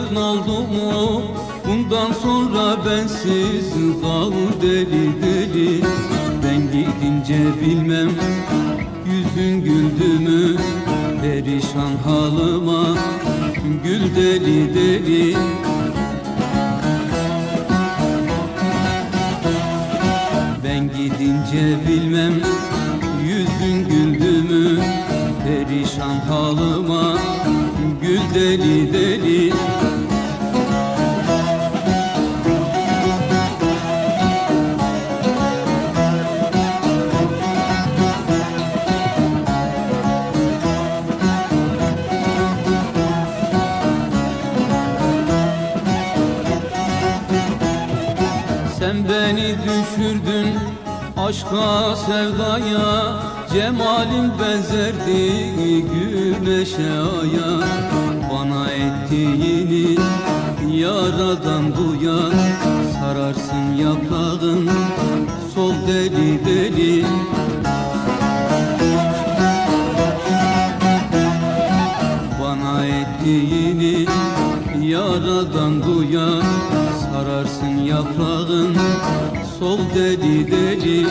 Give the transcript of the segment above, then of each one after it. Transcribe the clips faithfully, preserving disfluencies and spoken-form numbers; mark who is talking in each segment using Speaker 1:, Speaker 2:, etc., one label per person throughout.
Speaker 1: satın aldım o. Bundan sonra bensiz kalır deli deli. Ben gidince bilmem yüzün güldü mü perişan halıma, gül deli deli. Ben gidince bilmem yüzün güldü mü perişan halıma, gül deli deli. Sen beni düşürdün aşka sevdaya, cemalin benzerdi güneşe aya. Bana ettiğini yaradan duyan, sararsın yaprağın sol deli deli. Bana ettiğini yaradan duyan, sararsın yaprağın sol deli deli.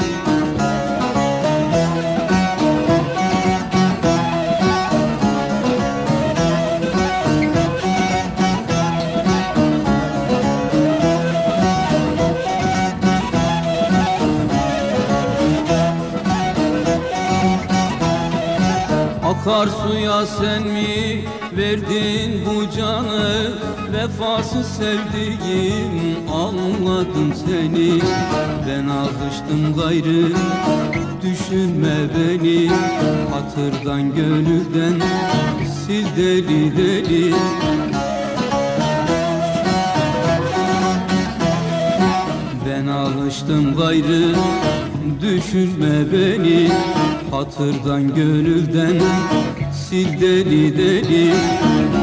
Speaker 1: Akarsuya sen mi verdin bu canı, vefasız sevdiğim anladım seni. Ben alıştım gayrı düşünme beni, hatırdan gönülden sil deli deli. Ben alıştım gayrı düşünme beni, hatırdan gönülden sil deli deli.